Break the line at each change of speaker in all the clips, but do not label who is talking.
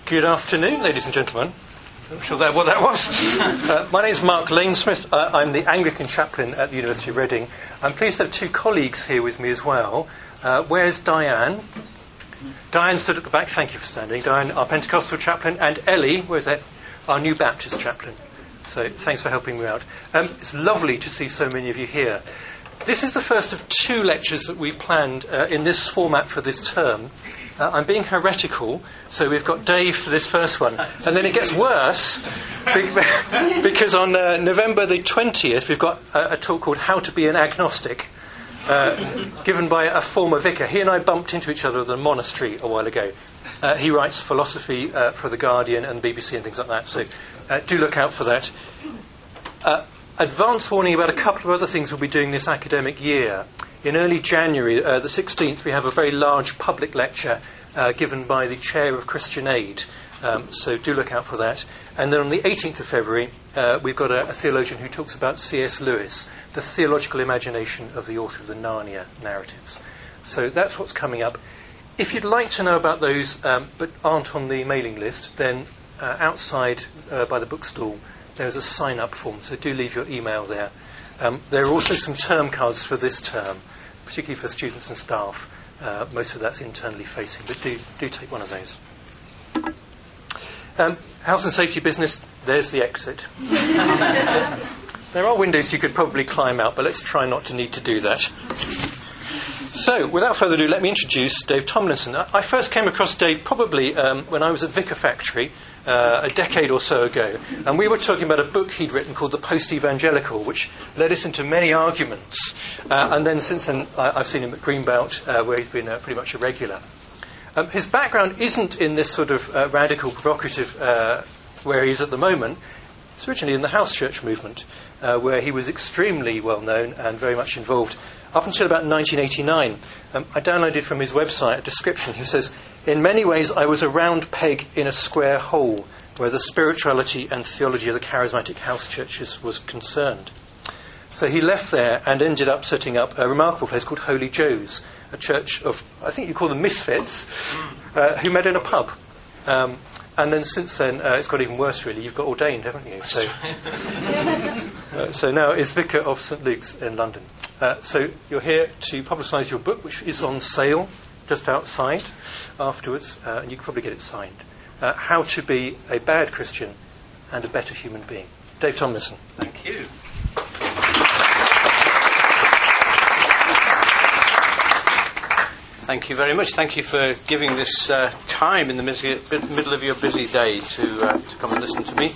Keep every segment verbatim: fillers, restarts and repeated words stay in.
Good afternoon, ladies and gentlemen. I'm sure that what that was. uh, my name is Mark Lainsmith. Uh, I'm the Anglican chaplain at the University of Reading. I'm pleased to have two colleagues here with me as well. Uh, where's Diane? Diane stood at the back. Thank you for standing. Diane, our Pentecostal chaplain, and Ellie, where's that? Our new Baptist chaplain. So thanks for helping me out. Um, it's lovely to see so many of you here. This is the first of two lectures that we've planned uh, in this format for this term. Uh, I'm being heretical, so we've got Dave for this first one. And then it gets worse, be- because on uh, November the twentieth, we've got a, a talk called How to Be an Agnostic, uh, given by a former vicar. He and I bumped into each other at the monastery a while ago. Uh, he writes philosophy uh, for The Guardian and B B C and things like that, so uh, do look out for that. Uh, advance warning about a couple of other things we'll be doing this academic year. In early January, uh, the sixteenth, we have a very large public lecture uh, given by the Chair of Christian Aid, um, so do look out for that. And then on the eighteenth of February, uh, we've got a, a theologian who talks about C S Lewis, the theological imagination of the author of the Narnia narratives. So that's what's coming up. If you'd like to know about those um, but aren't on the mailing list, then uh, outside uh, by the bookstall, there's a sign-up form, so do leave your email there. Um, there are also some term cards for this term, particularly for students and staff. Uh, most of that's internally facing, but do, do take one of those. Um, health and safety business, there's the exit. There are windows you could probably climb out, but let's try not to need to do that. So, without further ado, let me introduce Dave Tomlinson. I first came across Dave probably um, when I was at Vicar Factory uh, a decade or so ago, and we were talking about a book he'd written called The Post-Evangelical, which led us into many arguments. Uh, and then since then, I, I've seen him at Greenbelt, uh, where he's been uh, pretty much a regular. Um, his background isn't in this sort of uh, radical, provocative, uh, where he is at the moment. It's originally in the house church movement, uh, where he was extremely well known and very much involved up until about nineteen eighty-nine. Um, I downloaded from his website a description. He says, "In many ways I was a round peg in a square hole where the spirituality and theology of the charismatic house churches was concerned." So he left there and ended up setting up a remarkable place called Holy Joe's, a church of, I think you call them misfits, uh, who met in a pub. Um, And then since then, uh, it's got even worse, really. You've got ordained, haven't you? So, uh, so now is Vicar of St Luke's in London. Uh, so you're here to publicise your book, which is on sale just outside afterwards, uh, and you can probably get it signed. Uh, How to Be a Bad Christian and a Better Human Being. Dave Tomlinson.
Thank you. Thank you very much. Thank you for giving this uh, time in the busy, middle of your busy day to, uh, to come and listen to me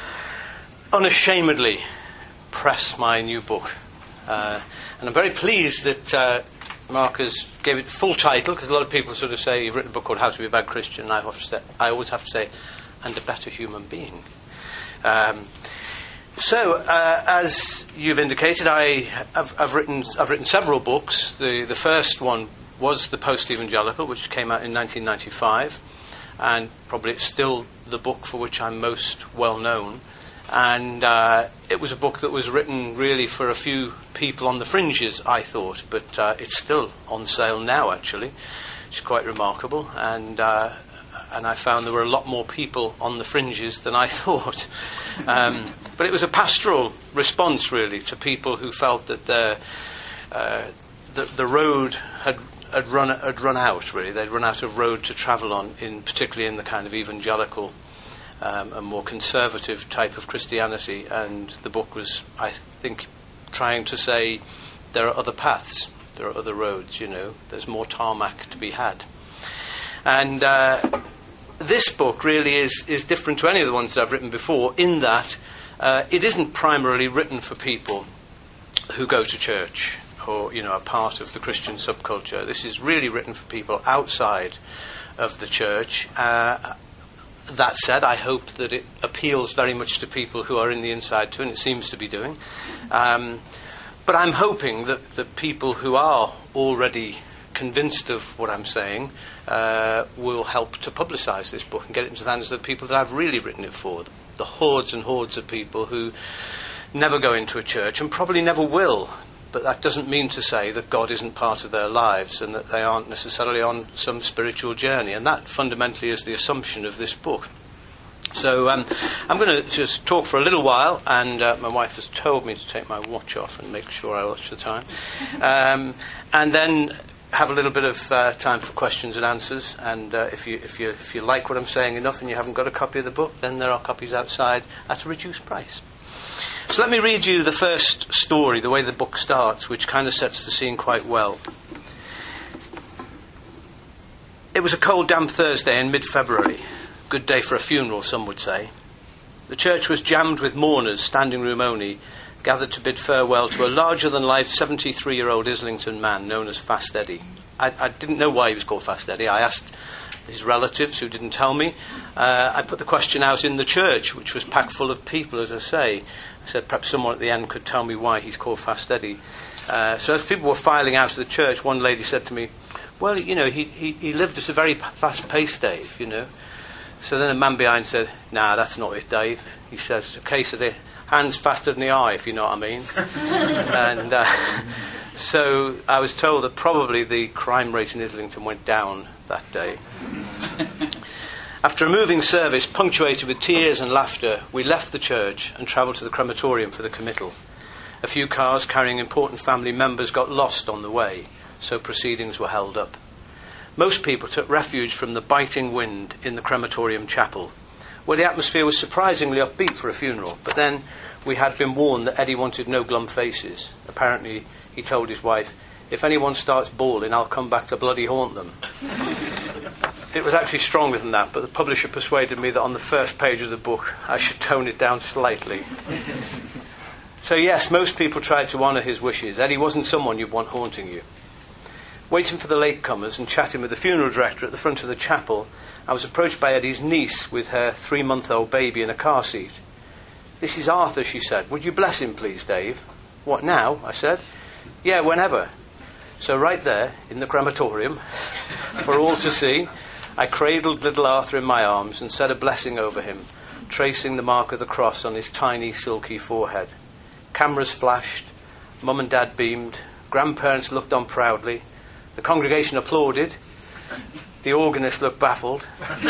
unashamedly press my new book. Uh, and I'm very pleased that uh, Marcus gave it full title, because a lot of people sort of say, you've written a book called How to Be a Bad Christian, and I, have to say, I always have to say, and a better human being. Um, So, uh, as you've indicated, I, I've, I've written I've written several books. The the first one was The Post-Evangelical, which came out in nineteen ninety-five, and probably it's still the book for which I'm most well known. And uh, it was a book that was written really for a few people on the fringes, I thought, but uh, it's still on sale now, actually. It's quite remarkable, and uh, and I found there were a lot more people on the fringes than I thought. Um, but it was a pastoral response, really, to people who felt that the uh, the, the road had had run had run out. Really, they'd run out of road to travel on, in particularly in the kind of evangelical um, and more conservative type of Christianity. And the book was, I think, trying to say there are other paths, there are other roads. You know, there's more tarmac to be had. And uh, this book really is is different to any of the ones that I've written before, in that uh, it isn't primarily written for people who go to church or, you know, are part of the Christian subculture. This is really written for people outside of the church. Uh, that said, I hope that it appeals very much to people who are in the inside too, and it seems to be doing. Um, but I'm hoping that the people who are already convinced of what I'm saying uh, will help to publicise this book and get it into the hands of the people that I've really written it for, the hordes and hordes of people who never go into a church and probably never will, but that doesn't mean to say that God isn't part of their lives and that they aren't necessarily on some spiritual journey. And that fundamentally is the assumption of this book. So um, I'm going to just talk for a little while, and uh, my wife has told me to take my watch off and make sure I watch the time. Um, and then have a little bit of uh, time for questions and answers. And uh, if you if you if you like what I'm saying enough and you haven't got a copy of the book, then there are copies outside at a reduced price. So let me read you the first story, the way the book starts, which kind of sets the scene quite well. It was a cold, damp Thursday in mid-February. Good day for a funeral, some would say. The church was jammed with mourners, standing room only, gathered to bid farewell to a larger-than-life seventy-three-year-old Islington man known as Fast Eddie. I, I didn't know why he was called Fast Eddie. I asked his relatives, who didn't tell me. Uh, I put the question out in the church, which was packed full of people, as I say. I said perhaps someone at the end could tell me why he's called Fast Eddie. Uh, so as people were filing out of the church, one lady said to me, well, you know, he, he, he lived at a very fast pace, Dave, you know. So then the man behind said, nah, that's not it, Dave. He says, a case of the hands faster than the eye, if you know what I mean. and uh, so I was told that probably the crime rate in Islington went down that day. After a moving service punctuated with tears and laughter, we left the church and travelled to the crematorium for the committal. A few cars carrying important family members got lost on the way, so proceedings were held up. Most people took refuge from the biting wind in the crematorium chapel, where the atmosphere was surprisingly upbeat for a funeral. But then we had been warned that Eddie wanted no glum faces. Apparently, he told his wife, if anyone starts bawling, I'll come back to bloody haunt them. It was actually stronger than that, but the publisher persuaded me that on the first page of the book, I should tone it down slightly. So yes, most people tried to honour his wishes. Eddie wasn't someone you'd want haunting you. Waiting for the latecomers and chatting with the funeral director at the front of the chapel, I was approached by Eddie's niece with her three-month-old baby in a car seat. This is Arthur, she said. Would you bless him, please, Dave? What, now? I said. Yeah, whenever. So right there, in the crematorium, for all to see, I cradled little Arthur in my arms and said a blessing over him, tracing the mark of the cross on his tiny, silky forehead. Cameras flashed, Mum and Dad beamed, grandparents looked on proudly, the congregation applauded, the organist looked baffled,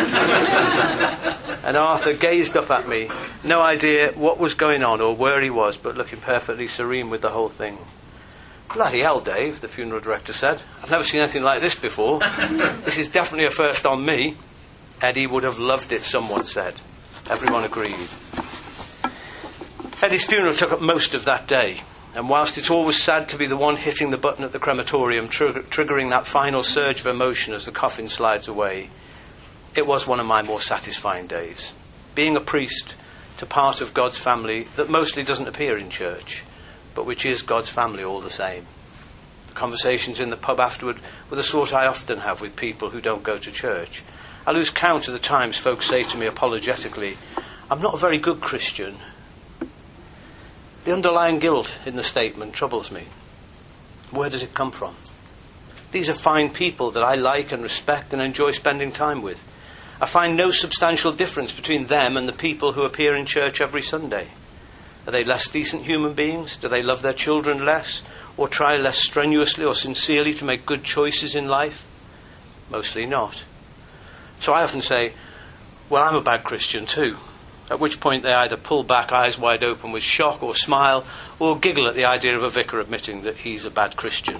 and Arthur gazed up at me, no idea what was going on or where he was, but looking perfectly serene with the whole thing. Bloody hell, Dave, the funeral director said. I've never seen anything like this before. This is definitely a first on me. Eddie would have loved it, someone said. Everyone agreed. Eddie's funeral took up most of that day. And whilst it's always sad to be the one hitting the button at the crematorium, trigger- triggering that final surge of emotion as the coffin slides away, it was one of my more satisfying days. Being a priest to part of God's family that mostly doesn't appear in church, but which is God's family all the same. The conversations in the pub afterward were the sort I often have with people who don't go to church. I lose count of the times folks say to me apologetically, I'm not a very good Christian. The underlying guilt in the statement troubles me. Where does it come from? These are fine people that I like and respect and enjoy spending time with. I find no substantial difference between them and the people who appear in church every Sunday. Are they less decent human beings? Do they love their children less? Or try less strenuously or sincerely to make good choices in life? Mostly not. So I often say, well, I'm a bad Christian too. At which point they either pull back eyes wide open with shock or smile, or giggle at the idea of a vicar admitting that he's a bad Christian.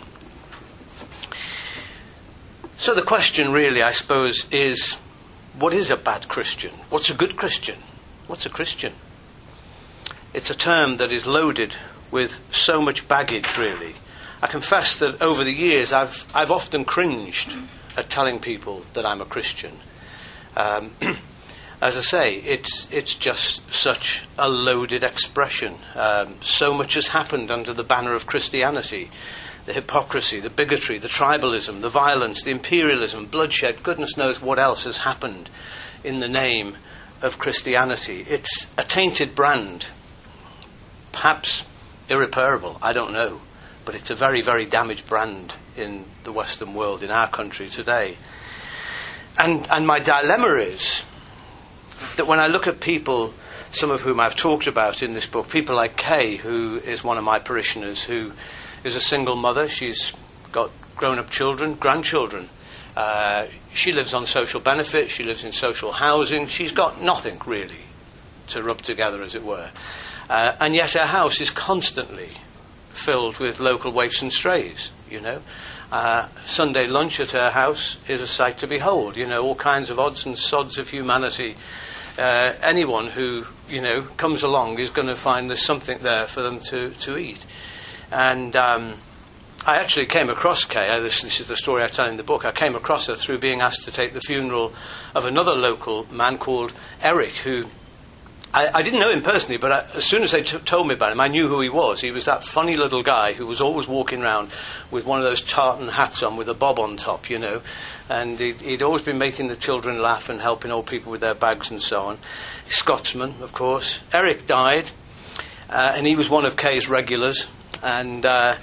So the question really, I suppose, is, what is a bad Christian? What's a good Christian? What's a Christian? It's a term that is loaded with so much baggage, really. I confess that over the years I've I've often cringed at telling people that I'm a Christian. Um, as I say, it's it's just such a loaded expression. Um, so much has happened under the banner of Christianity. The hypocrisy, the bigotry, the tribalism, the violence, the imperialism, bloodshed, goodness knows what else has happened in the name of Christianity. It's a tainted brand, perhaps irreparable, I don't know, but it's a very, very damaged brand in the Western world, in our country today. And and my dilemma is that when I look at people, some of whom I've talked about in this book, people like Kay, who is one of my parishioners, who is a single mother. She's got grown-up children, grandchildren. Uh, she lives on social benefit. She lives in social housing. She's got nothing, really, to rub together, as it were. Uh, and yet her house is constantly filled with local waifs and strays, you know. Uh, Sunday lunch at her house is a sight to behold, you know, all kinds of odds and sods of humanity. Uh, anyone who, you know, comes along is going to find there's something there for them to, to eat. And um, I actually came across Kay, uh, this, this is the story I tell in the book, I came across her through being asked to take the funeral of another local man called Eric, who I, I didn't know him personally, but I, as soon as they t- told me about him, I knew who he was. He was that funny little guy who was always walking around with one of those tartan hats on with a bob on top, you know. And he'd, he'd always been making the children laugh and helping old people with their bags and so on. Scotsman, of course. Eric died, uh, and he was one of Kay's regulars. And uh,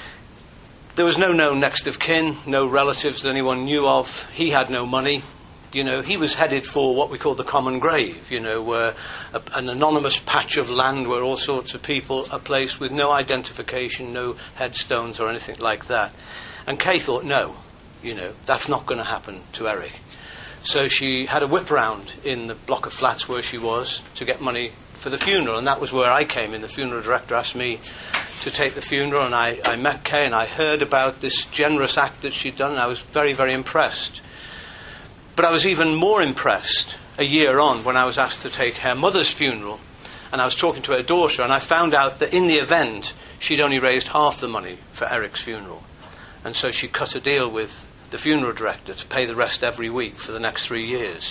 there was no known next of kin, no relatives that anyone knew of. He had no money. You know, he was headed for what we call the common grave, you know, where a, an anonymous patch of land where all sorts of people are placed with no identification, no headstones or anything like that. And Kay thought, no, you know, that's not going to happen to Eric. So she had a whip round in the block of flats where she was to get money for the funeral, and that was where I came in. The funeral director asked me to take the funeral, and I, I met Kay, and I heard about this generous act that she'd done, and I was very, very impressed. But I was even more impressed a year on when I was asked to take her mother's funeral, and I was talking to her daughter, and I found out that in the event she'd only raised half the money for Eric's funeral, and so she cut a deal with the funeral director to pay the rest every week for the next three years.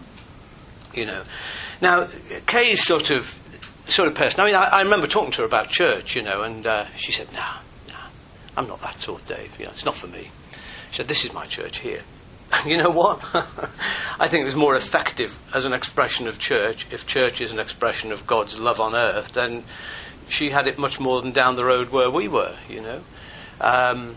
You know, now Kay's sort of sort of person. I mean, I, I remember talking to her about church, you know, and uh, she said, "No, no, I'm not that sort, Dave. You know, it's not for me." She said, "This is my church here." You know what? I think it was more effective as an expression of church. If church is an expression of God's love on earth, then she had it much more than down the road where we were, you know. Um,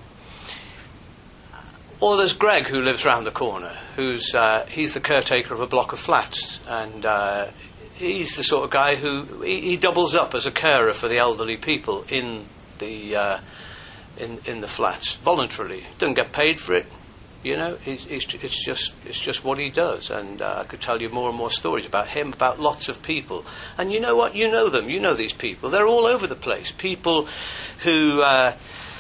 or there's Greg, who lives round the corner, who's uh, he's the caretaker of a block of flats, and uh, he's the sort of guy who he, he doubles up as a carer for the elderly people in the uh, in in the flats voluntarily. Doesn't get paid for it. You know, he's, he's, it's just it's just what he does, and uh, I could tell you more and more stories about him, about lots of people. And you know what? You know them. You know these people. They're all over the place. People who, uh,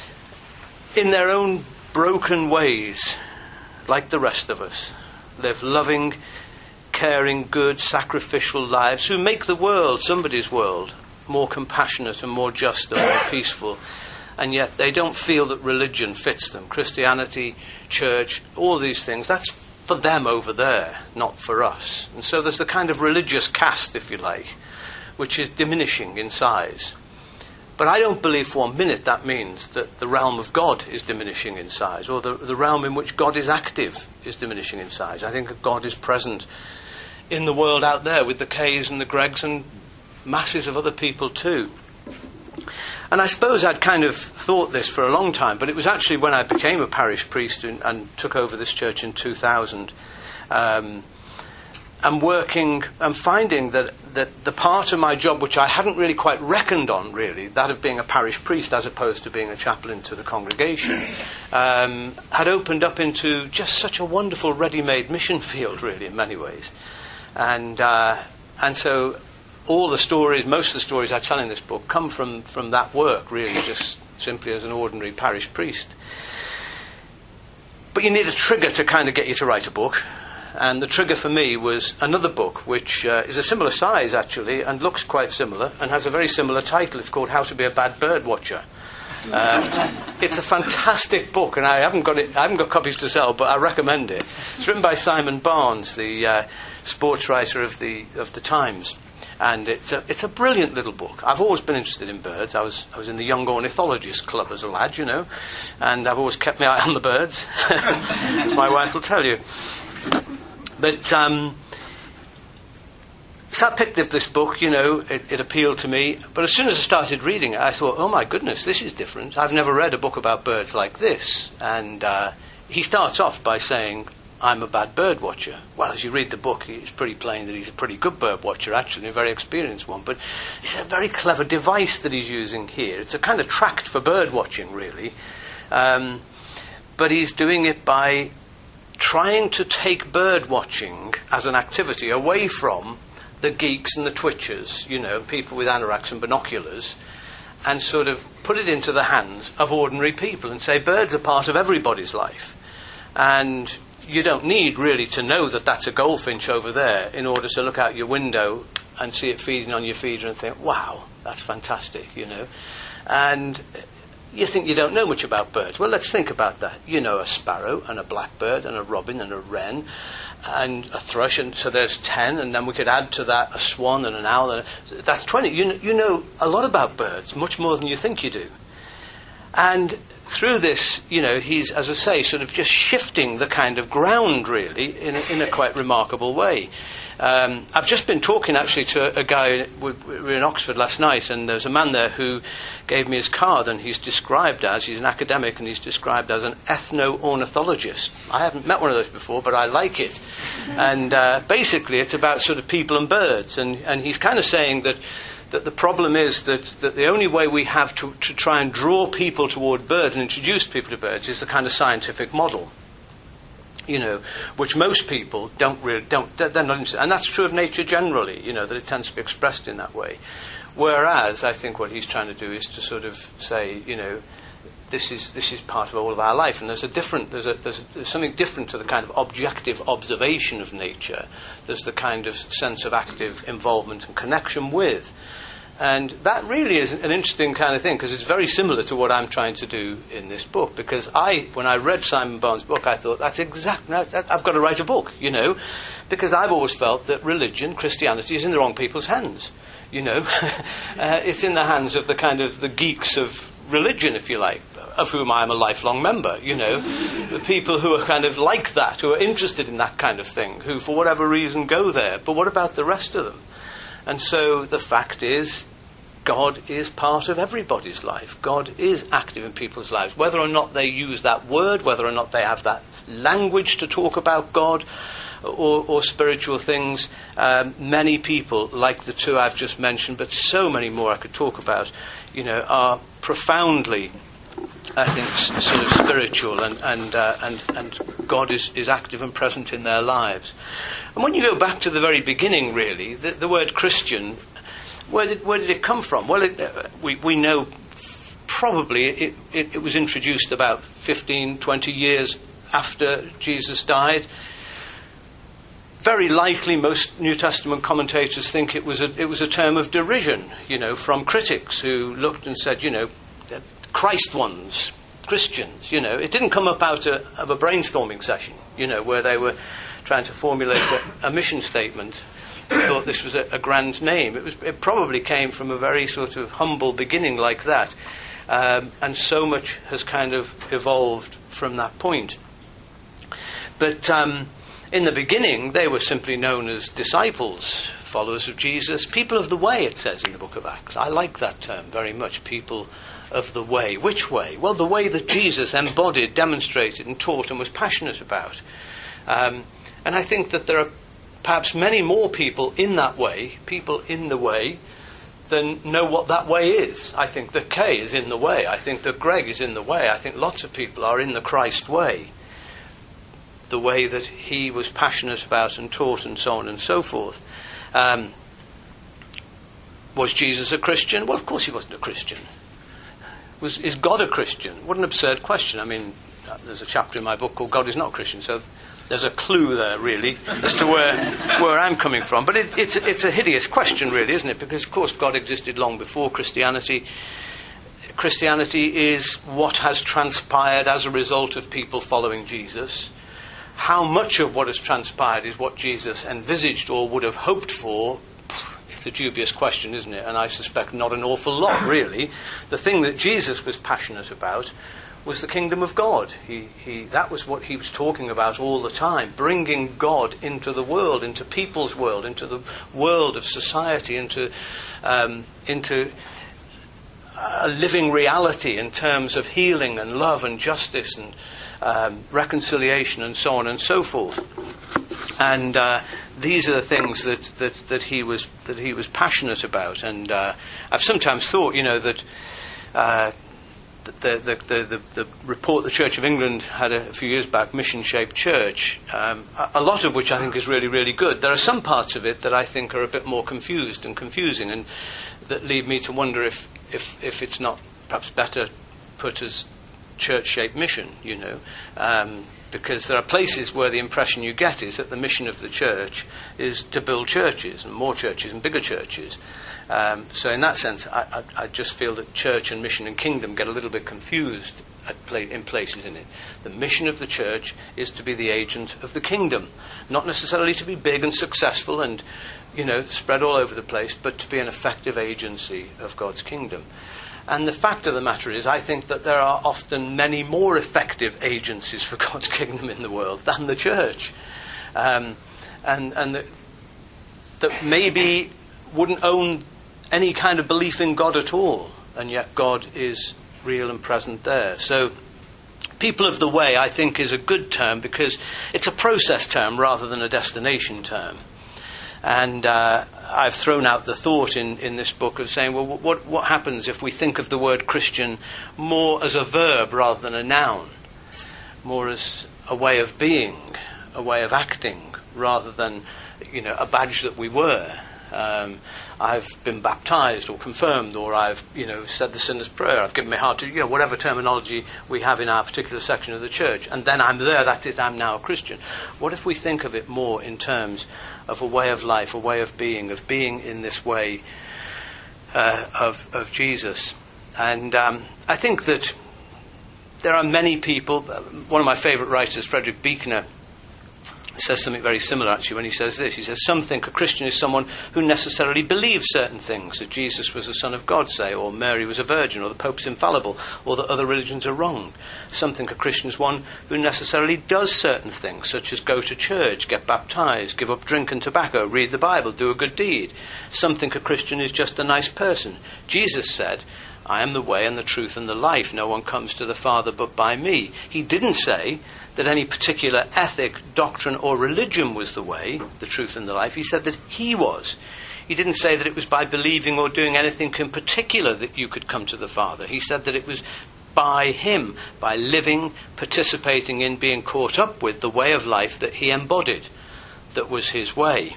in their own broken ways, like the rest of us, live loving, caring, good, sacrificial lives, who make the world, somebody's world, more compassionate and more just and more peaceful. And yet they don't feel that religion fits them. Christianity, church, all these things, that's for them over there, not for us. And so there's the kind of religious caste, if you like, which is diminishing in size. But I don't believe for one minute that means that the realm of God is diminishing in size, or the, the realm in which God is active is diminishing in size. I think that God is present in the world out there with the Kays and the Gregs and masses of other people too. And I suppose I'd kind of thought this for a long time, but it was actually when I became a parish priest and, and took over this church in two thousand, um, and working and finding that, that the part of my job which I hadn't really quite reckoned on, really, that of being a parish priest as opposed to being a chaplain to the congregation, um, had opened up into just such a wonderful ready-made mission field, really, in many ways. And uh, and so all the stories, most of the stories I tell in this book come from, from that work, really, just simply as an ordinary parish priest. But you need a trigger to kind of get you to write a book. And the trigger for me was another book, which uh, is a similar size, actually, and looks quite similar, and has a very similar title. It's called How to Be a Bad Bird Watcher. Uh, it's a fantastic book, and I haven't got it. I haven't got copies to sell, but I recommend it. It's written by Simon Barnes, the uh, sports writer of the of the Times. And it's a, it's a brilliant little book. I've always been interested in birds. I was I was in the Young Ornithologist Club as a lad, you know, and I've always kept my eye on the birds, as my wife will tell you. But um, so I picked up this book, you know, it, it appealed to me. But as soon as I started reading it, I thought, oh my goodness, this is different. I've never read a book about birds like this. And uh, he starts off by saying, I'm a bad bird watcher. Well, as you read the book, it's pretty plain that he's a pretty good bird watcher, actually, a very experienced one. But it's a very clever device that he's using here. It's a kind of tract for bird watching, really. Um, but he's doing it by trying to take bird watching as an activity away from the geeks and the twitchers, you know, people with anoraks and binoculars, and sort of put it into the hands of ordinary people and say birds are part of everybody's life. And you don't need really to know that that's a goldfinch over there in order to look out your window and see it feeding on your feeder and think, wow, that's fantastic, you know. And you think you don't know much about birds. Well, let's think about that. You know a sparrow and a blackbird and a robin and a wren and a thrush, and so there's ten, and then we could add to that a swan and an owl. And a, that's twenty. You, you know a lot about birds, much more than you think you do. And through this, you know, he's, as I say, sort of just shifting the kind of ground, really, in a, in a quite remarkable way. Um, I've just been talking, actually, to a guy, we, we were in Oxford last night, and there's a man there who gave me his card, and he's described as, he's an academic, and he's described as an ethno-ornithologist. I haven't met one of those before, but I like it. And uh, basically, it's about sort of people and birds, and, and he's kind of saying that that the problem is that, that the only way we have to, to try and draw people toward birds and introduce people to birds is the kind of scientific model, you know, which most people don't really, don't, they're not interested. And that's true of nature generally, you know, that it tends to be expressed in that way. Whereas, I think what he's trying to do is to sort of say, you know, this is this is part of all of our life, and there's a different, there's a, there's, a, there's something different to the kind of objective observation of nature. There's the kind of sense of active involvement and connection with. And that really is an interesting kind of thing, because it's very similar to what I'm trying to do in this book. Because I, when I read Simon Barnes' book, I thought, that's exactly, that, I've got to write a book, you know, because I've always felt that religion, Christianity, is in the wrong people's hands, you know. uh, it's in the hands of the kind of the geeks of religion, if you like, of whom I am a lifelong member, you know, the people who are kind of like that, who are interested in that kind of thing, who, for whatever reason, go there. But what about the rest of them? And so the fact is, God is part of everybody's life. God is active in people's lives. Whether or not they use that word, whether or not they have that language to talk about God or, or spiritual things, um, many people, like the two I've just mentioned, but so many more I could talk about, you know, are profoundly, I think, s- sort of spiritual, and and uh, and, and God is, is active and present in their lives. And when you go back to the very beginning, really, the, the word Christian, where did where did it come from? Well, it, uh, we we know probably it, it, it was introduced about fifteen, twenty years after Jesus died. Very likely, most New Testament commentators think it was a it was a term of derision, you know, from critics who looked and said, you know, Christ ones, Christians, you know. It didn't come up out of, of a brainstorming session, you know, where they were trying to formulate a, a mission statement. They thought this was a, a grand name. It was. It probably came from a very sort of humble beginning like that, um, and so much has kind of evolved from that point. But um, in the beginning, they were simply known as disciples, followers of Jesus, people of the way, it says in the book of Acts. I like that term very much, people of the way. Which way? Well, the way that Jesus embodied, demonstrated and taught and was passionate about. Um, and I think that there are perhaps many more people in that way, people in the way, than know what that way is. I think that Kay is in the way. I think that Greg is in the way. I think lots of people are in the Christ way. The way that he was passionate about and taught and so on and so forth. Um, was Jesus a Christian? Well, of course he wasn't a Christian. Was, is God a Christian? What an absurd question. I mean, there's a chapter in my book called God is Not a Christian, so there's a clue there, really, as to where where I'm coming from. But it, it's, it's a hideous question, really, isn't it? Because, of course, God existed long before Christianity. Christianity is what has transpired as a result of people following Jesus. How much of what has transpired is what Jesus envisaged or would have hoped for? It's a dubious question, isn't it? And I suspect not an awful lot, really. The thing that Jesus was passionate about was the kingdom of God. He, he, that was what he was talking about all the time, bringing God into the world, into people's world, into the world of society, into, um, into a living reality in terms of healing and love and justice and um, reconciliation, and so on and so forth. And uh, these are the things that, that, that he was that he was passionate about. And uh, I've sometimes thought, you know, that uh, the, the, the, the, the report the Church of England had a, a few years back, Mission Shaped Church, um, a, a lot of which I think is really, really good. There are some parts of it that I think are a bit more confused and confusing, and that lead me to wonder if, if, if it's not perhaps better put as church-shaped mission, you know. Um, because there are places where the impression you get is that the mission of the church is to build churches, and more churches and bigger churches. Um, so in that sense, I, I, I just feel that church and mission and kingdom get a little bit confused at play, in places in it. The mission of the church is to be the agent of the kingdom, not necessarily to be big and successful and, you know, spread all over the place, but to be an effective agency of God's kingdom. And the fact of the matter is, I think that there are often many more effective agencies for God's kingdom in the world than the church. Um, and and the, that maybe wouldn't own any kind of belief in God at all, and yet God is real and present there. So people of the way, I think, is a good term because it's a process term rather than a destination term. And uh, I've thrown out the thought in, in this book of saying, well, what what happens if we think of the word Christian more as a verb rather than a noun, more as a way of being, a way of acting, rather than, you know, a badge that we wear. Um, I've been baptized or confirmed, or I've, you know, said the sinner's prayer, I've given my heart to, you know, whatever terminology we have in our particular section of the church, and then I'm there, that's it, I'm now a Christian. What if we think of it more in terms of a way of life, a way of being, of being in this way uh, of, of Jesus? And um, I think that there are many people, one of my favourite writers, Frederick Buechner, says something very similar actually when he says this. He says, some think a Christian is someone who necessarily believes certain things, that Jesus was the Son of God, say, or Mary was a virgin, or the Pope's infallible, or that other religions are wrong. Some think a Christian is one who necessarily does certain things, such as go to church, get baptized, give up drink and tobacco, read the Bible, do a good deed. Some think a Christian is just a nice person. Jesus said, I am the way and the truth and the life. No one comes to the Father but by me. He didn't say that any particular ethic, doctrine or religion was the way, the truth and the life. He said that he was. He didn't say that it was by believing or doing anything in particular that you could come to the Father. He said that it was by him, by living, participating in, being caught up with the way of life that he embodied, that was his way.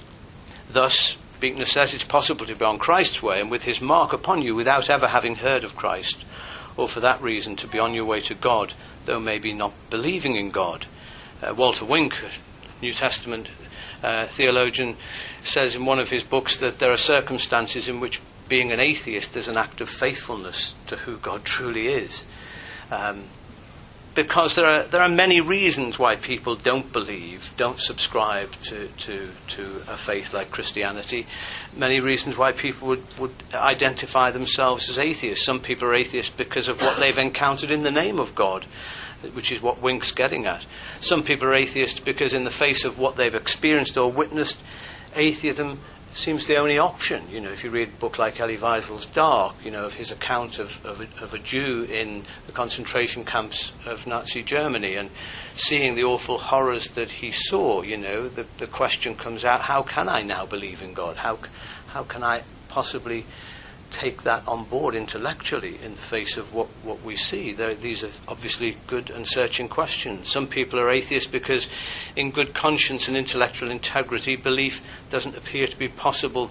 Thus, Buechner says it's possible to be on Christ's way and with his mark upon you without ever having heard of Christ, or for that reason to be on your way to God, though maybe not believing in God. Uh, Walter Wink, New Testament uh, theologian, says in one of his books that there are circumstances in which being an atheist is an act of faithfulness to who God truly is. Um, because there are there are many reasons why people don't believe, don't subscribe to, to, to a faith like Christianity. Many reasons why people would, would identify themselves as atheists. Some people are atheists because of what they've encountered in the name of God, which is what Wink's getting at. Some people are atheists because in the face of what they've experienced or witnessed, atheism seems the only option. You know, if you read a book like Elie Wiesel's Dark, you know, of his account of, of, a, of a Jew in the concentration camps of Nazi Germany and seeing the awful horrors that he saw, you know, the, the question comes out, how can I now believe in God? How, how can I possibly take that on board intellectually in the face of what, what we see? There, these are obviously good and searching questions. Some people are atheists because in good conscience and intellectual integrity, belief doesn't appear to be possible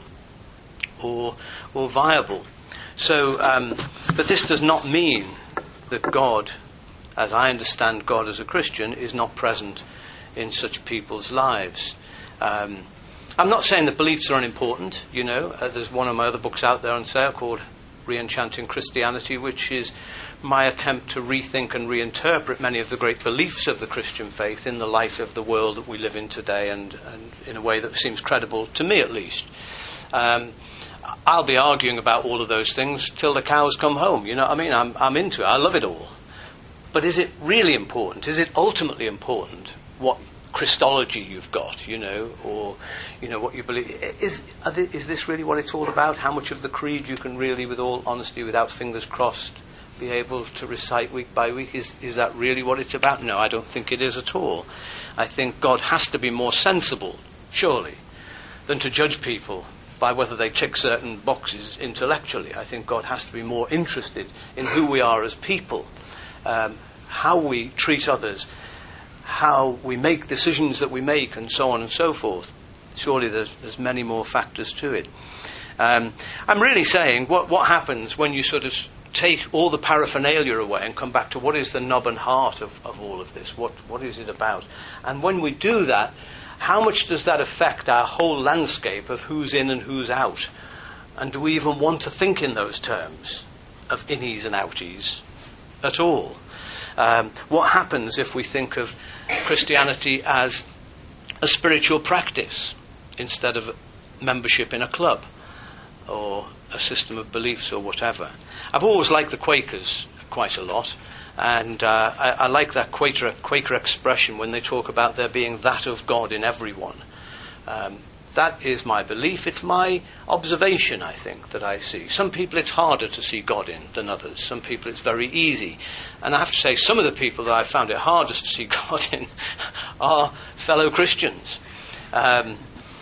or or viable. So, um, but this does not mean that God, as I understand God as a Christian, is not present in such people's lives. Um, I'm not saying that beliefs are unimportant, you know. Uh, there's one of my other books out there on sale called Re-Enchanting Christianity, which is my attempt to rethink and reinterpret many of the great beliefs of the Christian faith in the light of the world that we live in today, and, and in a way that seems credible to me at least. Um, I'll be arguing about all of those things till the cows come home, you know what I mean? I'm, I'm into it, I love it all. But is it really important? Is it ultimately important what Christology you've got, you know, or, you know, what you believe? Is are they, is this really what it's all about? How much of the creed you can really, with all honesty, without fingers crossed, be able to recite week by week? Is, is that really what it's about? No, I don't think it is at all. I think God has to be more sensible, surely, than to judge people by whether they tick certain boxes intellectually. I think God has to be more interested in who we are as people, um, how we treat others, how we make decisions that we make, and so on and so forth. Surely there's, there's many more factors to it. Um, I'm really saying what, what happens when you sort of take all the paraphernalia away and come back to what is the nub and heart of, of all of this? What What is it about? And when we do that, how much does that affect our whole landscape of who's in and who's out? And do we even want to think in those terms of innies and outies at all? Um, what happens if we think of Christianity as a spiritual practice instead of membership in a club or a system of beliefs or whatever? I've always liked the Quakers quite a lot. And uh, I, I like that Quaker, Quaker expression when they talk about there being that of God in everyone. Um, that is my belief. It's my observation, I think, that I see. Some people it's harder to see God in than others. Some people it's very easy. And I have to say, some of the people that I found it hardest to see God in are fellow Christians. Um,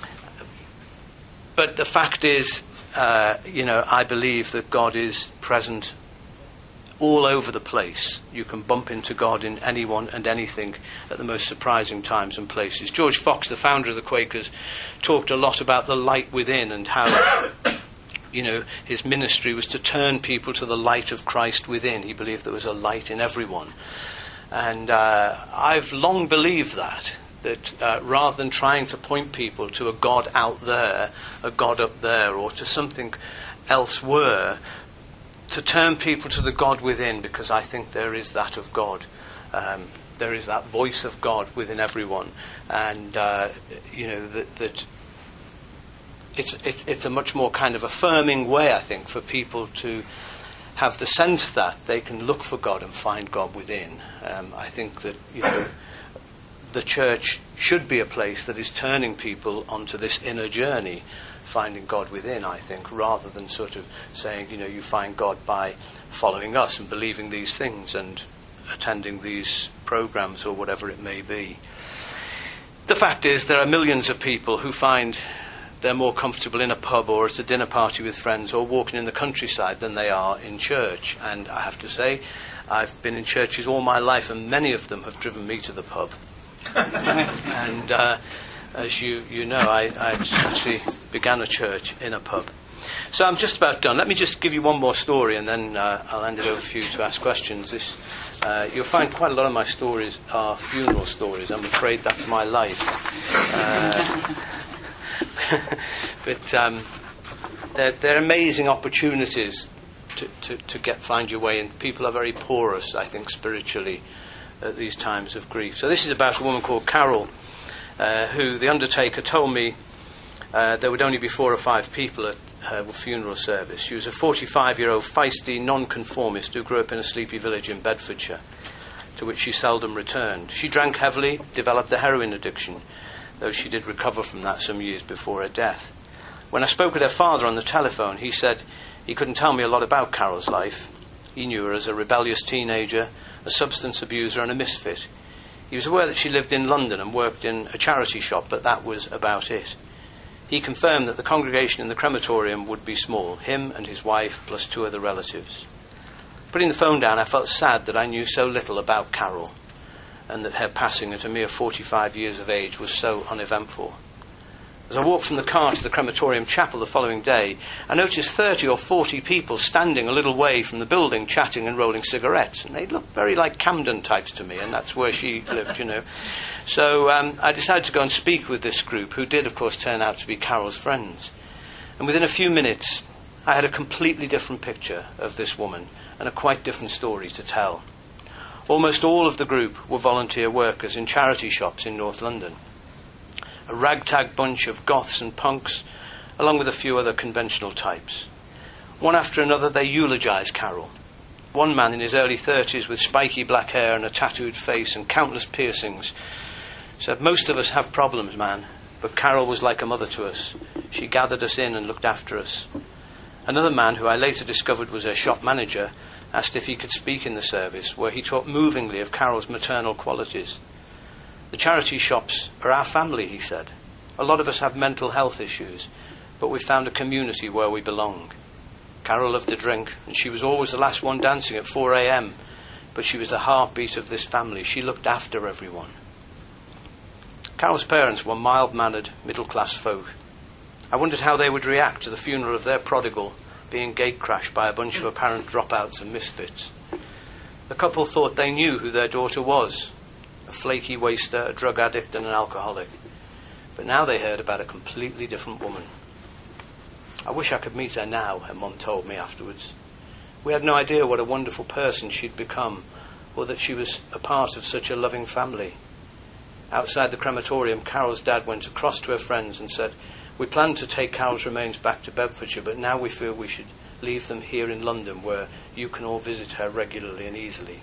but the fact is, uh, you know, I believe that God is present all over the place. You can bump into God in anyone and anything at the most surprising times and places. George Fox, the founder of the Quakers, talked a lot about the light within and how, you know, his ministry was to turn people to the light of Christ within. He believed there was a light in everyone. And uh, I've long believed that, that uh, rather than trying to point people to a God out there, a God up there, or to something elsewhere, to turn people to the God within, because I think there is that of God. Um, there is that voice of God within everyone. And, uh, you know, that, that it's, it's, it's a much more kind of affirming way, I think, for people to have the sense that they can look for God and find God within. Um, I think that, you know, the church should be a place that is turning people onto this inner journey, finding God within, I think, rather than sort of saying, you know, you find God by following us and believing these things and attending these programs or whatever it may be. The fact is, there are millions of people who find they're more comfortable in a pub or at a dinner party with friends or walking in the countryside than they are in church. And I have to say, I've been in churches all my life, and many of them have driven me to the pub. and uh, as you, you know, I, I actually began a church in a pub. So I'm just about done. Let me just give you one more story, and then uh, I'll hand it over for you to ask questions. This, uh, you'll find quite a lot of my stories are funeral stories. I'm afraid that's my life. Uh, but um, they're, they're amazing opportunities to, to, to get find your way, and people are very porous, I think, spiritually at these times of grief. So this is about a woman called Carol, uh, who the undertaker told me uh, there would only be four or five people at her funeral service. She was a forty-five-year-old feisty nonconformist who grew up in a sleepy village in Bedfordshire, to which she seldom returned. She drank heavily, developed a heroin addiction, though she did recover from that some years before her death. When I spoke with her father on the telephone, he said he couldn't tell me a lot about Carol's life. He knew her as a rebellious teenager, a substance abuser and a misfit. He was aware that she lived in London and worked in a charity shop, but that was about it. He confirmed that the congregation in the crematorium would be small, him and his wife plus two other relatives. Putting the phone down, I felt sad that I knew so little about Carol, and that her passing at a mere forty-five years of age was so uneventful. As I walked from the car to the crematorium chapel the following day, I noticed thirty or forty people standing a little way from the building, chatting and rolling cigarettes. And they looked very like Camden types to me, and that's where she lived, you know. So um, I decided to go and speak with this group, who did, of course, turn out to be Carol's friends. And within a few minutes, I had a completely different picture of this woman and a quite different story to tell. Almost all of the group were volunteer workers in charity shops in North London. A ragtag bunch of goths and punks, along with a few other conventional types. One after another, they eulogised Carol. One man in his early thirties with spiky black hair and a tattooed face and countless piercings said, "Most of us have problems, man, but Carol was like a mother to us. She gathered us in and looked after us." Another man, who I later discovered was her shop manager, asked if he could speak in the service, where he talked movingly of Carol's maternal qualities. The charity shops are our family, he said. A lot of us have mental health issues, but we found a community where we belong. Carol loved to drink, and she was always the last one dancing at four a.m., but she was the heartbeat of this family. She looked after everyone. Carol's parents were mild-mannered, middle-class folk. I wondered how they would react to the funeral of their prodigal being gate-crashed by a bunch of apparent dropouts and misfits. The couple thought they knew who their daughter was, a flaky waster, a drug addict and an alcoholic. But now they heard about a completely different woman. I wish I could meet her now, her mum told me afterwards. We had no idea what a wonderful person she'd become, or that she was a part of such a loving family. Outside the crematorium, Carol's dad went across to her friends and said, "We planned to take Carol's remains back to Bedfordshire, but now we feel we should leave them here in London, where you can all visit her regularly and easily."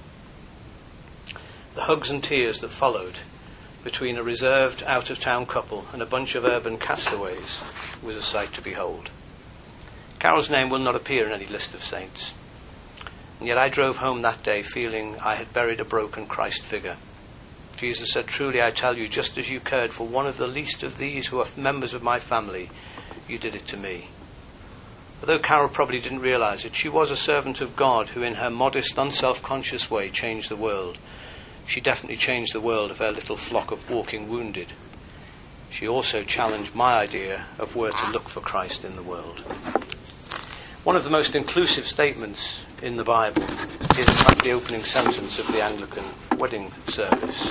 The hugs and tears that followed between a reserved, out-of-town couple and a bunch of urban castaways was a sight to behold. Carol's name will not appear in any list of saints. And yet I drove home that day feeling I had buried a broken Christ figure. Jesus said, "Truly I tell you, just as you cared for one of the least of these who are members of my family, you did it to me." Although Carol probably didn't realise it, she was a servant of God who in her modest, unself-conscious way changed the world. She definitely changed the world of her little flock of walking wounded. She also challenged my idea of where to look for Christ in the world. One of the most inclusive statements in the Bible is like the opening sentence of the Anglican wedding service.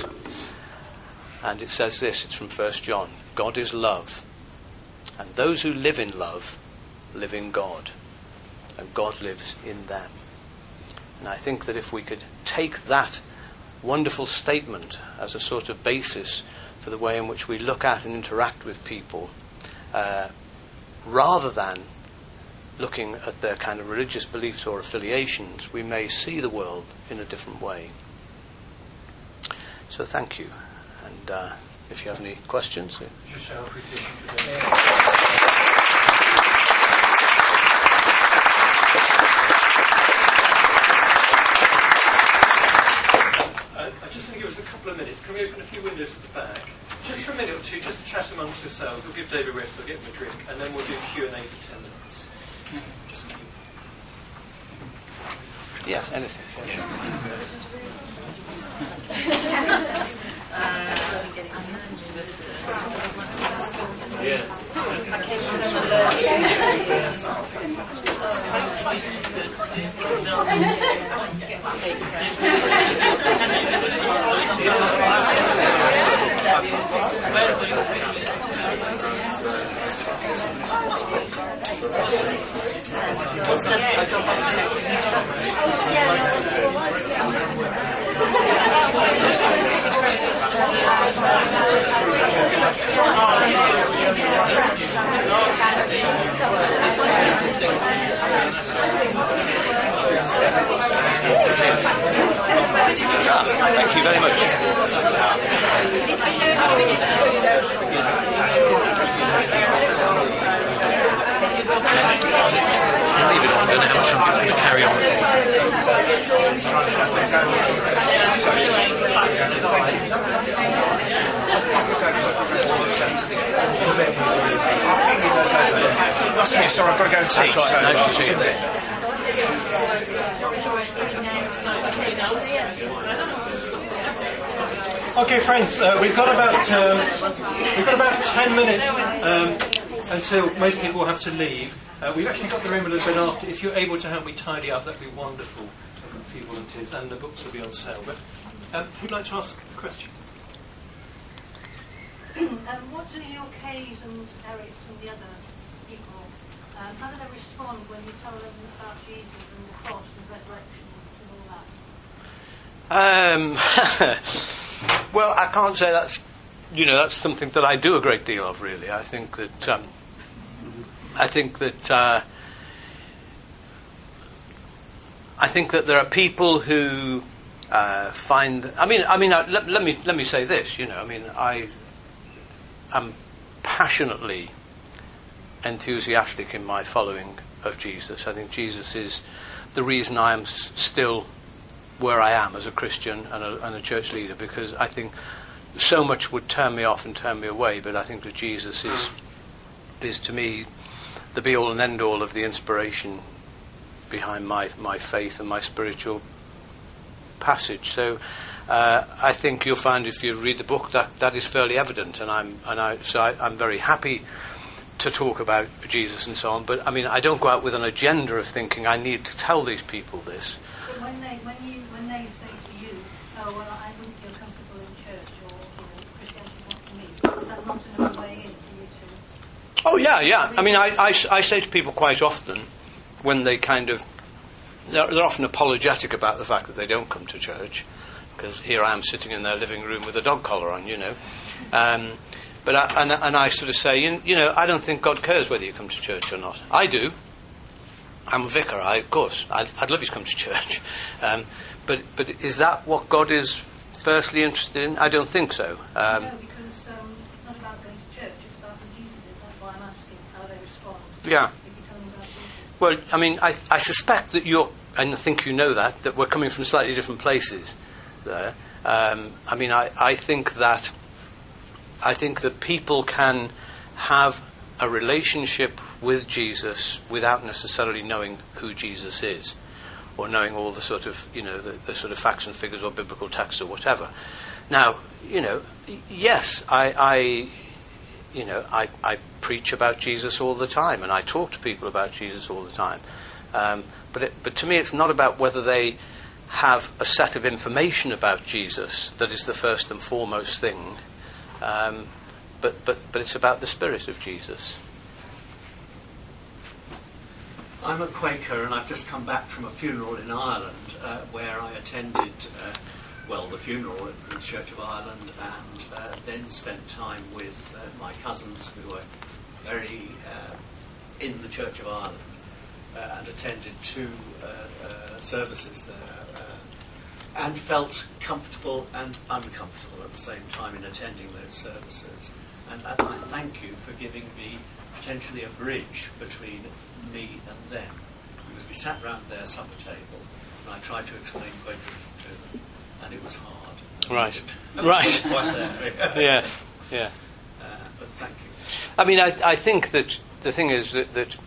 And it says this, it's from First John, "God is love, and those who live in love live in God, and God lives in them." And I think that if we could take that wonderful statement as a sort of basis for the way in which we look at and interact with people, uh, rather than looking at their kind of religious beliefs or affiliations, we may see the world in a different way. So thank you. And uh, if you have any questions...
Just show appreciation today. I'm just going to give us a couple of minutes. Can we open a few windows at the back? Just for a minute or two, just to chat amongst yourselves. We'll give David a rest, we'll get him a drink, and then we'll do Q and A for ten minutes. Just
Yes, anything.
Yeah.
Thank you very much.
Leave it on. I don't know how much I'm going to carry on. Sorry, sorry, I've got to go and teach.
That's right. No, she's here.
Okay, friends, uh, we've got about um, we've got about ten minutes um, until most people will have to leave. Uh, we've actually got the room a little bit after. If you're able to help me tidy up, that'd be wonderful. I've got a few volunteers, and the books will be on sale. But um, who'd like to ask a question?
Um, what do your Kays and Erics and the other people, um, how do they respond when you tell them about Jesus and the cross and resurrection and all that?
Um, well, I can't say that's, you know, that's something that I do a great deal of, really. I think that, um, I think that, uh, I think that there are people who uh, find, I mean, I mean, uh, let, let me let me say this, you know, I mean, I am passionately enthusiastic in my following of Jesus. I think Jesus is the reason I am s- still where I am as a Christian and a, and a church leader, because I think so much would turn me off and turn me away, but I think that Jesus is is to me the be-all and end-all of the inspiration behind my, my faith and my spiritual passage. So uh, I think you'll find if you read the book that that is fairly evident, and I'm and I so I, I'm very happy to talk about Jesus and so on. But I mean, I don't go out with an agenda of thinking I need to tell these people this.
But when they when you when they say to you, oh well, I wouldn't feel comfortable in church, or you know, Christianity's not for me, is that not another way in for you to?
Oh yeah, yeah. I mean, I, I, I say to people quite often when they kind of they're, they're often apologetic about the fact that they don't come to church, because here I am sitting in their living room with a dog collar on, you know. Um, but I, and, and I sort of say, you, you know, I don't think God cares whether you come to church or not. I do. I'm a vicar, I, of course. I'd, I'd love you to come to church. Um, but but is that what God is firstly interested in? I don't think so. Um,
no, because um, it's not about going to church, it's about who Jesus is. That's why I'm asking how they respond.
Yeah.
If you tell them about Jesus.
Well, I mean, I, I suspect that you're, and I think you know that, that we're coming from slightly different places there. Um, I mean, I, I think that I think that people can have a relationship with Jesus without necessarily knowing who Jesus is, or knowing all the sort of, you know, the, the sort of facts and figures or biblical texts or whatever. Now, you know, yes, I, I you know, I, I preach about Jesus all the time, and I talk to people about Jesus all the time. Um, but it, but to me, it's not about whether they have a set of information about Jesus that is the first and foremost thing. Um, but, but, but it's about the spirit of Jesus.
I'm a Quaker, and I've just come back from a funeral in Ireland uh, where I attended, uh, well, the funeral at the Church of Ireland, and uh, then spent time with uh, my cousins who were very uh, in the Church of Ireland, uh, and attended two uh, uh, services there. And felt comfortable and uncomfortable at the same time in attending those services. And, and I thank you for giving me potentially a bridge between me and them. Because we sat round their supper table, and I tried to explain Quakerism to them, and it was hard.
Right. Right.
Quite there.
Yeah. Yeah.
Uh, but thank you.
I mean, I, I think that the thing is that, that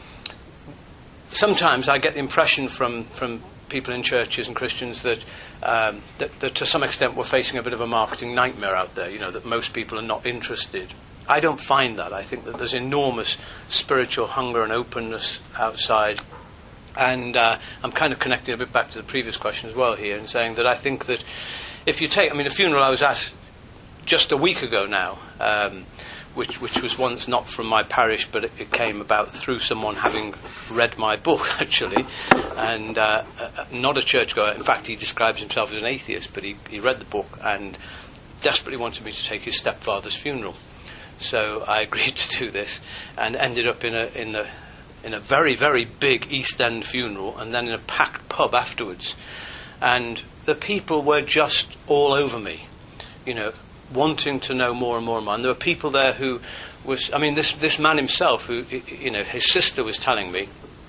sometimes I get the impression from, from people in churches and Christians that, um, that that to some extent we're facing a bit of a marketing nightmare out there, you know, that most people are not interested. I don't find that. I think that there's enormous spiritual hunger and openness outside. And uh, I'm kind of connecting a bit back to the previous question as well here, and saying that I think that if you take, I mean, the funeral I was at just a week ago now, um, which which was once not from my parish, but it, it came about through someone having read my book, actually, and uh, uh, not a churchgoer. In fact, he describes himself as an atheist, but he, he read the book and desperately wanted me to take his stepfather's funeral. So I agreed to do this, and ended up in a in the in a very very big East End funeral, and then in a packed pub afterwards, and the people were just all over me, you know, wanting to know more and more and more. And there were people there who was, I mean, this this man himself, who, you know, his sister was telling me,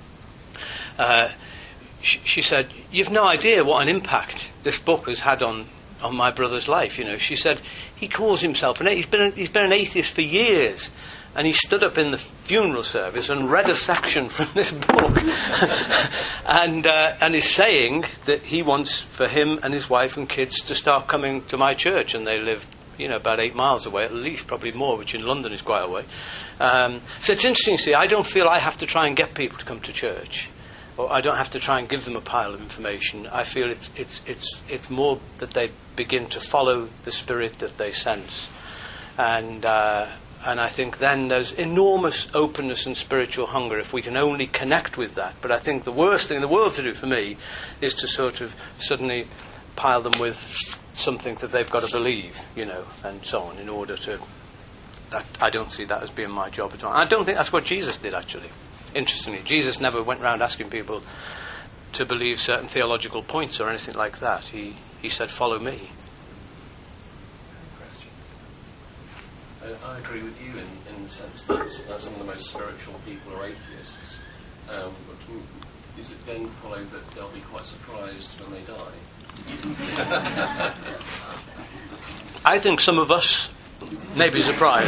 uh, she, she said, "You've no idea what an impact this book has had on, on my brother's life." You know, she said, he calls himself an he's been a, he's been an atheist for years, and he stood up in the funeral service and read a section from this book, and uh, and is saying that he wants for him and his wife and kids to start coming to my church, and they live, you know, about eight miles away, at least, probably more, which in London is quite a way. Um, so it's interesting to see. I don't feel I have to try and get people to come to church, or I don't have to try and give them a pile of information. I feel it's it's it's it's more that they begin to follow the spirit that they sense, and uh, and I think then there's enormous openness and spiritual hunger if we can only connect with that. But I think the worst thing in the world to do for me is to sort of suddenly pile them with something that they've got to believe, you know, and so on, in order to... That, I don't see that as being my job at all. I don't think that's what Jesus did, actually. Interestingly, Jesus never went around asking people to believe certain theological points or anything like that. He he said, "Follow me."
I agree with you in, in the sense that uh, some of the most spiritual people are atheists. Um, Is it then followed that they'll be quite surprised when they die?
I think some of us may be surprised.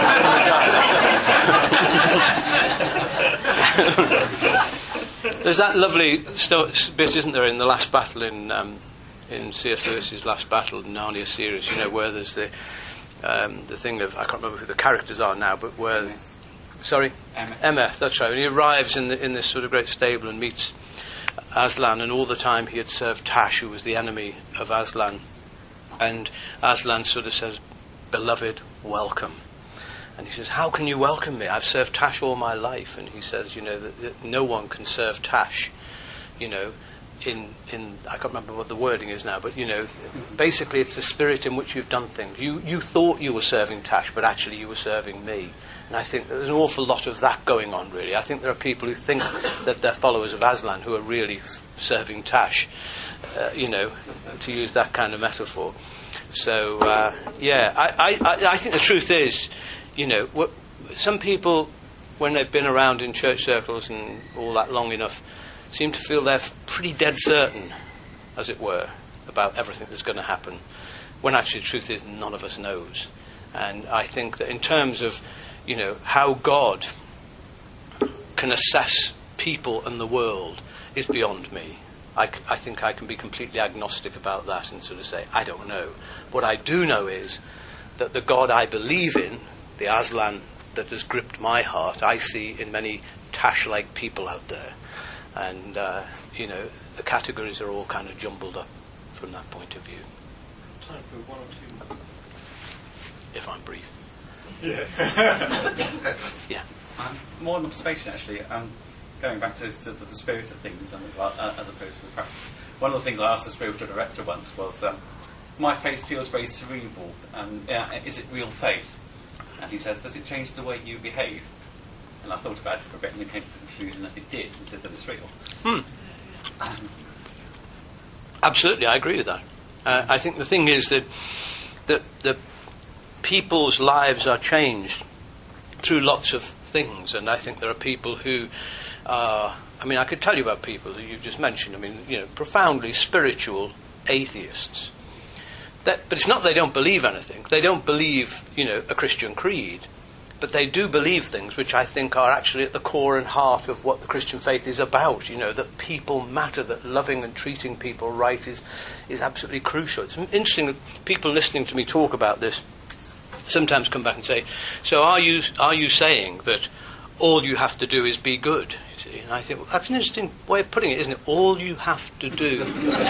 There's that lovely sto- bit, isn't there, in the last battle in um, in C S Lewis's Last Battle in Narnia series, you know, where there's the um, the thing of, I can't remember who the characters are now, but where...
Emeth.
Sorry?
Emeth.
Emeth, that's right. And he arrives in, the, in this sort of great stable and meets Aslan, and all the time he had served Tash, who was the enemy of Aslan. And Aslan sort of says, "Beloved, welcome." And he says, "How can you welcome me? I've served Tash all my life." And he says, you know, that, that no one can serve Tash, you know, in, in, I can't remember what the wording is now, but, you know, basically it's the spirit in which you've done things. You, you thought you were serving Tash, but actually you were serving me. And I think there's an awful lot of that going on, really. I think there are people who think that they're followers of Aslan who are really f- serving Tash, uh, you know, to use that kind of metaphor. So, uh, yeah, I, I, I think the truth is, you know, what, some people, when they've been around in church circles and all that long enough, seem to feel they're pretty dead certain, as it were, about everything that's going to happen, when actually the truth is none of us knows. And I think that in terms of, you know, how God can assess people and the world is beyond me. I, c- I think I can be completely agnostic about that and sort of say, I don't know. What I do know is that the God I believe in, the Aslan that has gripped my heart, I see in many Tash-like people out there. And, uh, you know, the categories are all kind of jumbled up from that point of view.
Time for one or two.
If I'm brief.
Yeah.
Yeah.
Um, more an observation, actually. Um, going back to, to, to the spirit of things um, uh, as opposed to the practice. One of the things I asked the spiritual director once was, um, my faith feels very cerebral. Um, uh, is it real faith? And he says, does it change the way you behave? And I thought about it for a bit and came to the conclusion that it did. He says that it's real.
Hmm. Um, Absolutely, I agree with that. Uh, I think the thing is that that the people's lives are changed through lots of things, and I think there are people who are, I mean, I could tell you about people that you've just mentioned, I mean, you know, profoundly spiritual atheists. That, but it's not they don't believe anything. They don't believe, you know, a Christian creed, but they do believe things which I think are actually at the core and heart of what the Christian faith is about, you know, that people matter, that loving and treating people right is, is absolutely crucial. It's interesting that people listening to me talk about this sometimes come back and say, so are you are you saying that all you have to do is be good? You see? And I think, well, that's an interesting way of putting it, isn't it? All you have to do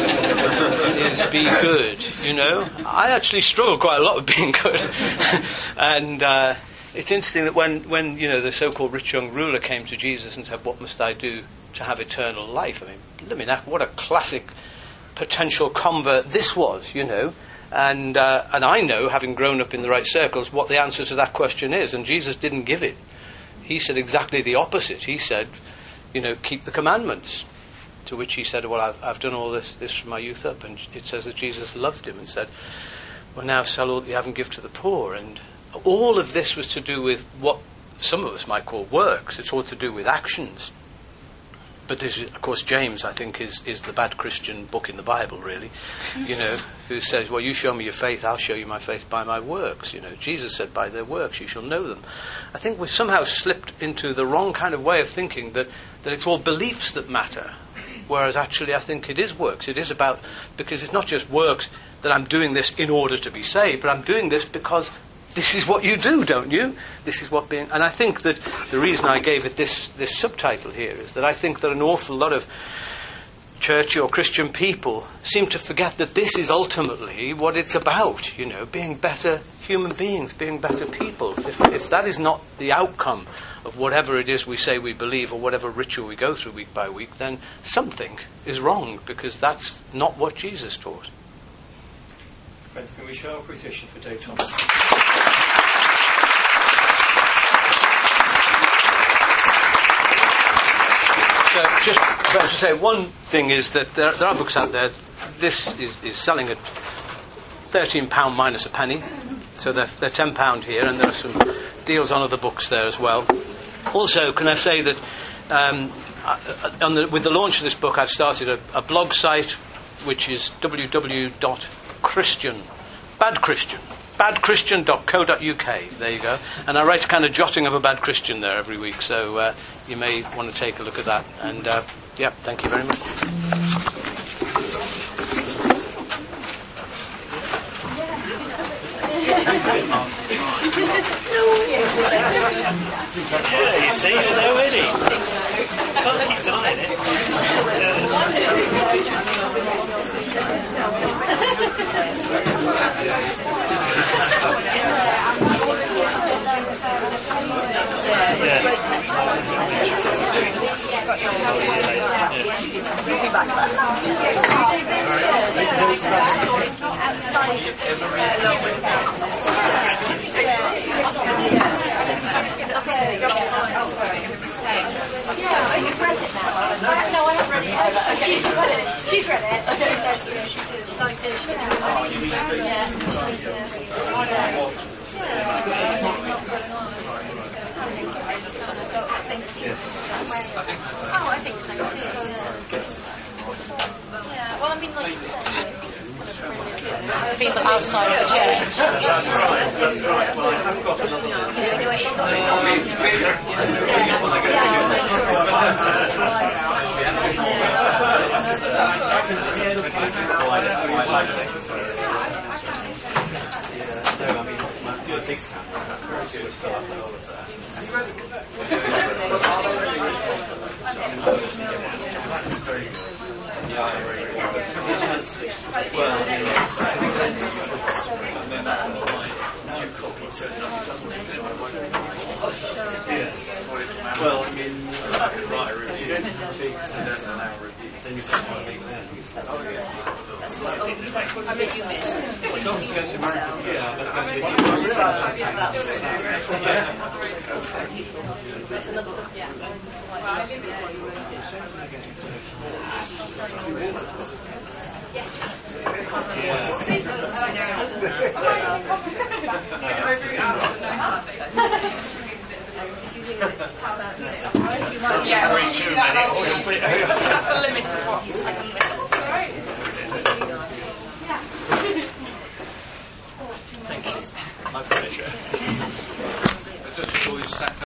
is be good, you know? I actually struggle quite a lot with being good. and uh, it's interesting that when, when, you know, the so-called rich young ruler came to Jesus and said, what must I do to have eternal life? I mean, I mean, that, what a classic potential convert this was, you know? And uh, and I know, having grown up in the right circles, what the answer to that question is. And Jesus didn't give it. He said exactly the opposite. He said, you know, keep the commandments. To which he said, well, I've, I've done all this, this from my youth up. And it says that Jesus loved him and said, well, now sell all that you have and give to the poor. And all of this was to do with what some of us might call works. It's all to do with actions. But this is, of course, James, I think, is, is the bad Christian book in the Bible, really, you know, who says, well, you show me your faith, I'll show you my faith by my works. You know, Jesus said, by their works you shall know them. I think we've somehow slipped into the wrong kind of way of thinking that, that it's all beliefs that matter, whereas actually I think it is works. It is about, because it's not just works that I'm doing this in order to be saved, but I'm doing this because this is what you do, don't you? This is what being... And I think that the reason I gave it this, this subtitle here is that I think that an awful lot of churchy or Christian people seem to forget that this is ultimately what it's about, you know, being better human beings, being better people. If, if that is not the outcome of whatever it is we say we believe or whatever ritual we go through week by week, then something is wrong, because that's not what Jesus taught.
Friends, can we show our appreciation for Dave Thomas?
So just to say, one thing is that there, there are books out there. This is, is selling at thirteen pounds minus a penny. So they're, they're ten pounds here, and there are some deals on other books there as well. Also, can I say that um, uh, on the, with the launch of this book, I've started a, a blog site, which is w w w dot christian bad christian bad christian dot co dot u k. There you go. And I write a kind of jotting of a bad Christian there every week, so uh, you may want to take a look at that. And uh, yeah, thank you very much.
Yeah, you see, you're there already. Can't keep denying it.
She's read it. She said, you know, she was like this. Oh, I think so. Yeah, well, I mean, like you said, people outside of the church.
That's right, that's right. Well, I have got another Well, I mean, I could write a review. You don't have to be an hour review. Then you don't want to make that. Oh, yeah. That's what I think. I mean, you missed. Well, don't go to America. Yeah, but I mean, I realise that.
Yeah, read too many, or you'll put it over.
That's the limit of what you say.
Thank you. My pleasure.
Just always sat